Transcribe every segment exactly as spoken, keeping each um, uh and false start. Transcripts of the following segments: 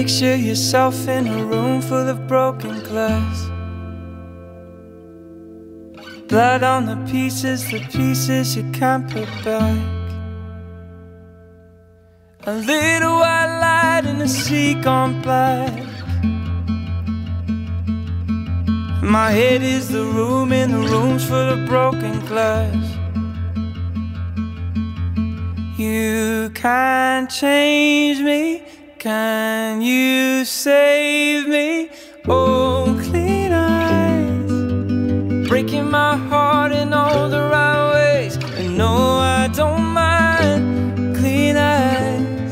Picture yourself in a room full of broken glass. Blood on the pieces, the pieces you can't put back. A little white light in the sea gone black. My head is the room, and the room's full of broken glass. You can't change me, can you save me? Oh, clean eyes, breaking my heart in all the right ways. And no, I don't mind. Clean eyes,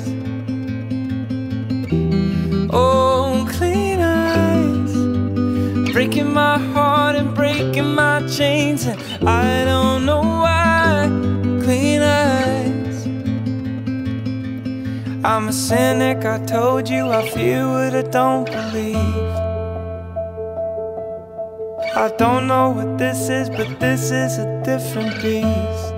oh, clean eyes, breaking my heart and breaking my chains. And I don't know why. Clean eyes, I'm a cynic, I told you I feel what I don't believe. I don't know what this is, but this is a different beast.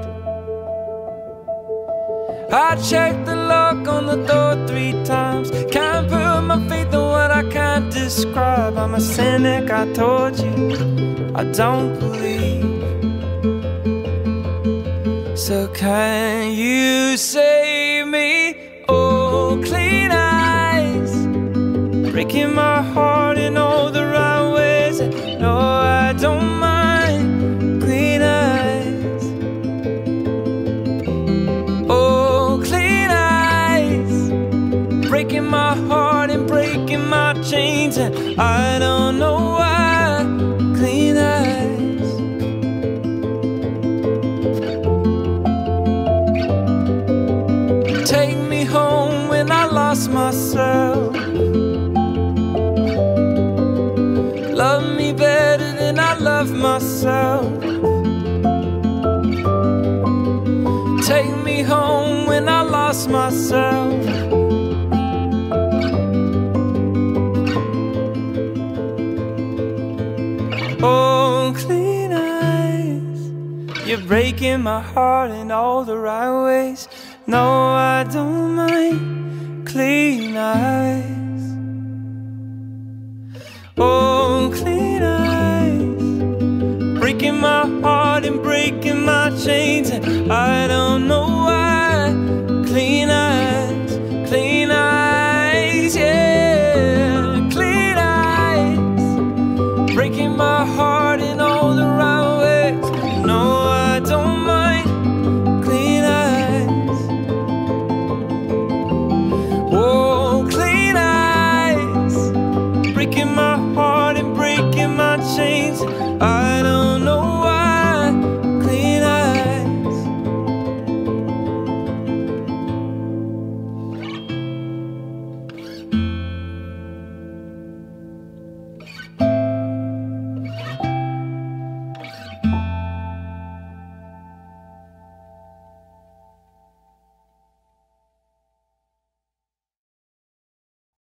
I checked the lock on the door three times. Can't put my faith in what I can't describe. I'm a cynic, I told you I don't believe. So can you save me? Oh, clean eyes, breaking my heart in all the right ways. No, I don't mind. Clean eyes, oh, clean eyes, breaking my heart and breaking my chains. And I don't know why. Clean eyes, take me home when I lost myself. Love me better than I love myself. Take me home when I lost myself. Oh, clean eyes, you're breaking my heart in all the right ways. No, I don't mind. Clean eyes, oh, clean eyes, breaking my heart and breaking my chains. And I don't know why.